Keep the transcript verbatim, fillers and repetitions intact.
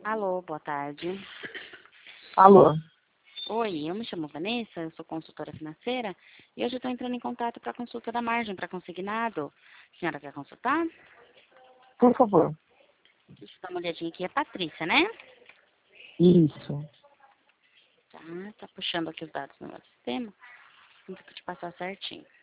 Alô, boa tarde. Alô? Oi, eu me chamo Vanessa, eu sou consultora financeira e hoje eu estou entrando em contato para a consulta da margem para consignado. A senhora quer consultar? Por favor. Deixa eu dar uma olhadinha aqui. É Patrícia, né? Isso. Tá, tá puxando aqui os dados no meu sistema. Vou ter que te passar certinho.